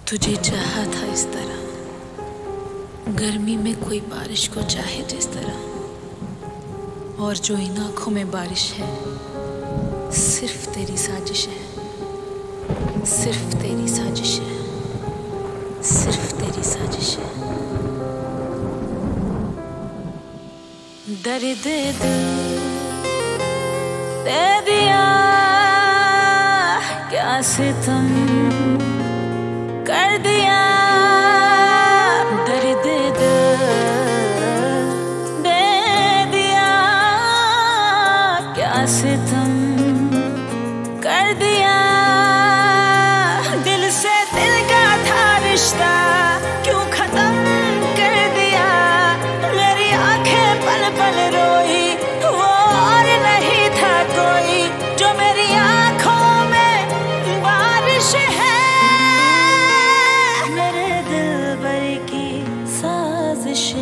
तुझे चाहा था इस तरह, गर्मी में कोई बारिश को चाहे जिस तरह, और जो इन आंखों में बारिश है सिर्फ तेरी साजिश है, सिर्फ तेरी साजिश है, सिर्फ तेरी साजिश है। दर्द दिल दे दिया क्या सितम कर दिया, दर्द दिल दे दिया क्या सितम कर दिया। दिल से दिल का था रिश्ता क्यों खत्म कर दिया, मेरी आंखें पल पल रोई वो और नहीं था कोई, जो मेरी आंखों में बारिश है, मेरे दिल भर की साजिश है।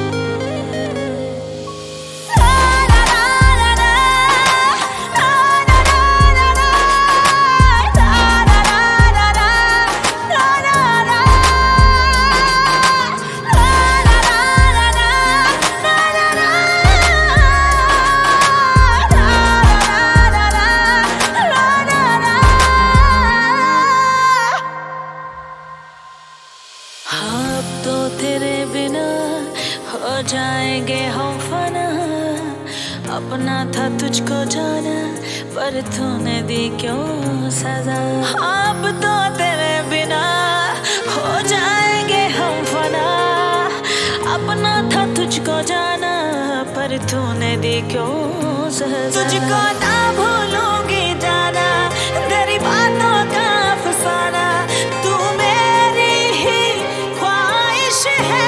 अब तो तेरे बिना हो जाएंगे हम फना, अपना था तुझको जाना पर तूने दी क्यों सजा। अब तो तेरे बिना हो जाएंगे हम फना, अपना था तुझको जाना पर तूने दी क्यों सजा। तुझको ना भूलूंगी जाना तेरी बातों का अफसाना, तू मेरी ही ख्वाहिश है,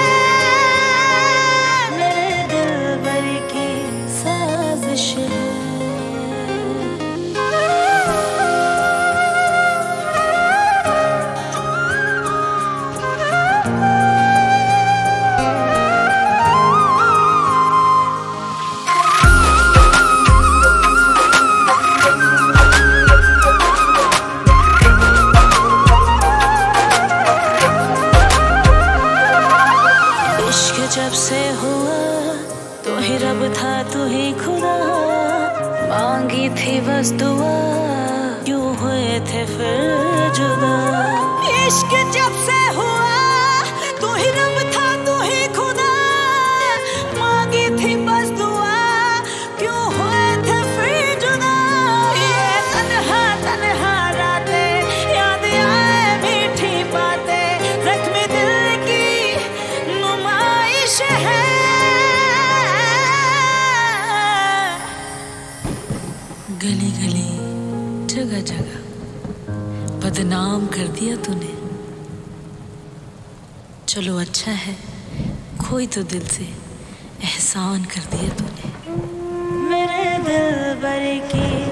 मेरे दिल भर की साजिश है। जब से हुआ तू ही रब था तू ही खुदा, मांगी थी बस दुआ क्यों हुए थे फिर जुदा। इश्क जब से हुआ तू ही रब था तू ही खुदा, मांगी थी बस दुआ क्यों हुए थे फिर जुदा। ये तन्हा तन्हा रातें याद आए मीठी बातें, जख्मी दिल की नुमाइश है, गली गली जगह जगह बदनाम कर दिया तूने। चलो अच्छा है कोई तो दिल से एहसान कर दिया तूने, मेरे दिल भर की